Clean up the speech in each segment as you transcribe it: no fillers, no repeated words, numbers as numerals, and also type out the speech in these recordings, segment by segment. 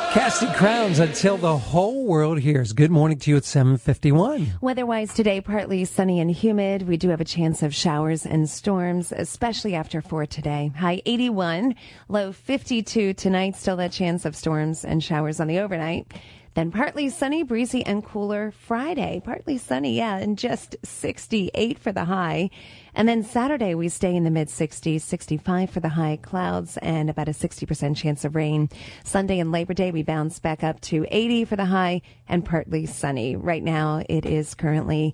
Casting crowns until the whole world hears. Good morning to you at 7:51. Weather-wise today, partly sunny and humid. We do have a chance of showers and storms, especially after 4 today. High 81, low 52 tonight. Still that chance of storms and showers on the overnight. Then partly sunny, breezy, and cooler Friday. Partly sunny, and just 68 for the high. And then Saturday, we stay in the mid-60s, 65 for the high, clouds, and about a 60% chance of rain. Sunday and Labor Day, we bounce back up to 80 for the high and partly sunny. Right now, it is currently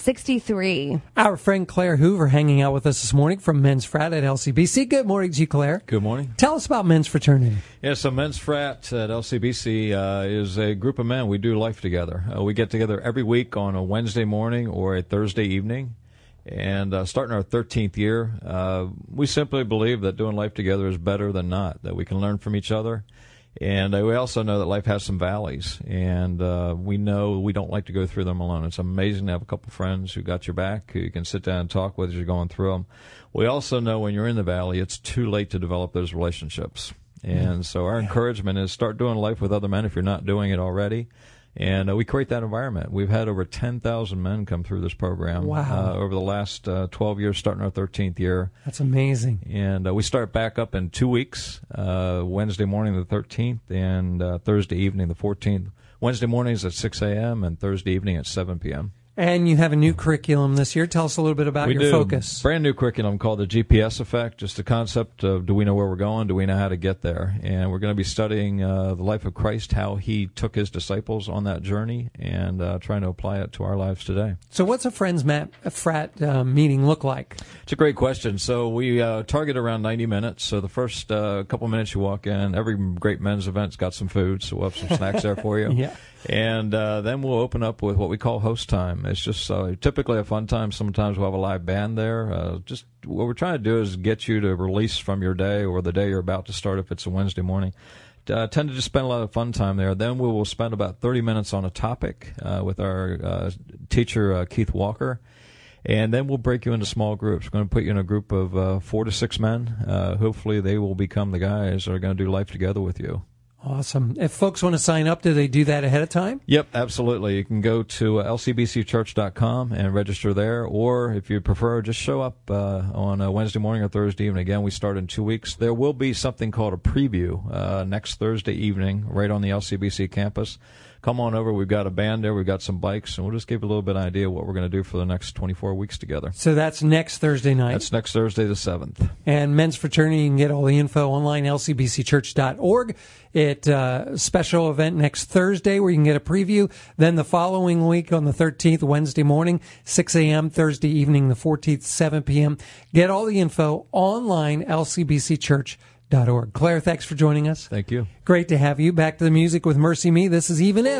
63. Our friend Claire Hoover hanging out with us this morning from Men's Frat at LCBC. Good morning to you, Claire. Good morning. Tell us about Men's Fraternity. Yeah, so Men's Frat at LCBC is a group of men. We do life together. We get together every week on a Wednesday morning or a Thursday evening. And starting our 13th year, we simply believe that doing life together is better than not, that we can learn from each other. And we also know that life has some valleys, and we know we don't like to go through them alone. It's amazing to have a couple friends who got your back, who you can sit down and talk with as you're going through them. We also know when you're in the valley, it's too late to develop those relationships. And so our encouragement is start doing life with other men if you're not doing it already. And we create that environment. We've had over 10,000 men come through this program over the last 12 years, starting our 13th year. That's amazing. And we start back up in 2 weeks, Wednesday morning the 13th and Thursday evening the 14th. Wednesday mornings at 6 a.m. and Thursday evening at 7 p.m. And you have a new curriculum this year. Tell us a little bit about your focus. Brand new curriculum called the GPS Effect, just the concept of do we know where we're going, do we know how to get there? And we're going to be studying the life of Christ, how he took his disciples on that journey, and trying to apply it to our lives today. So what's a Friends Frat meeting look like? It's a great question. So we target around 90 minutes. So the first couple minutes you walk in, every great men's event's got some food, so we'll have some snacks there for you. Yeah. And then we'll open up with what we call host time. It's just typically a fun time. Sometimes we'll have a live band there. Just what we're trying to do is get you to release from your day or the day you're about to start if it's a Wednesday morning. Tend to just spend a lot of fun time there. Then we will spend about 30 minutes on a topic with our teacher, Keith Walker. And then we'll break you into small groups. We're going to put you in a group of 4 to 6 men. Hopefully they will become the guys that are going to do life together with you. Awesome. If folks want to sign up, do they do that ahead of time? Yep, absolutely. You can go to lcbcchurch.com and register there, or if you prefer, just show up on a Wednesday morning or Thursday evening. Again, we start in 2 weeks. There will be something called a preview next Thursday evening right on the LCBC campus. Come on over. We've got a band there. We've got some bikes, and we'll just give you a little bit of idea of what we're going to do for the next 24 weeks together. So that's next Thursday night? That's next Thursday the 7th. And Men's Fraternity, you can get all the info online, lcbcchurch.org. Special event next Thursday where you can get a preview. Then the following week on the 13th, Wednesday morning, 6 a.m., Thursday evening, the 14th, 7 p.m. Get all the info online, lcbcchurch.org. Claire, thanks for joining us. Thank you. Great to have you. Back to the music with Mercy Me. This is Even If.